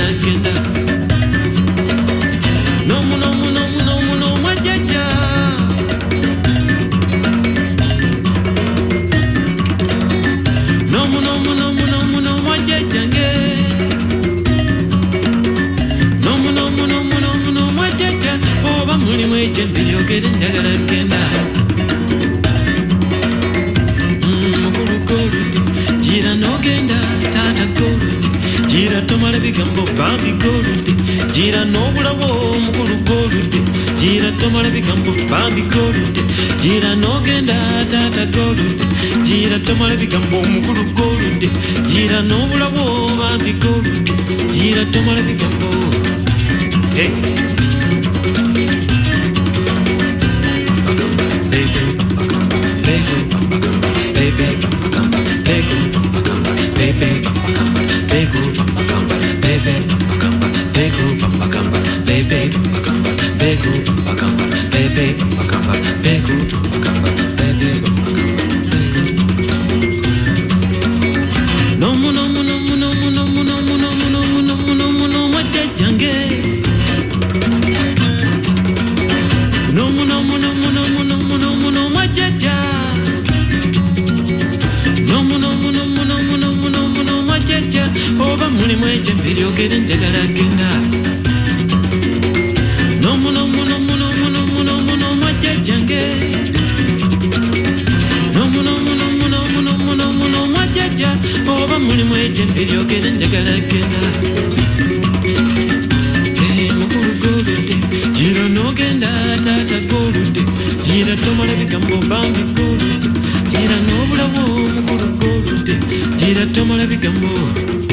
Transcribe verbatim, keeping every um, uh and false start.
njagala genda nomu nomu nomu nomu nomu ajaja nomu nomu nomu nomu nomu ajaja nge nomu nomu nomu nomu nomu ajaja oba mulimu ejembe lyogere njagala genda mukulu goludi gira nogenda tata goludi gira tomala bigambo bambi goludi gira nobulawo mukulu goludi gira tomala bigambo bambi goludi gira nogenda tata goludi gira tomala bigambo mukulu goludi gira nobulawo bambi goludi gira tomala bigambo hey Tomala bigambo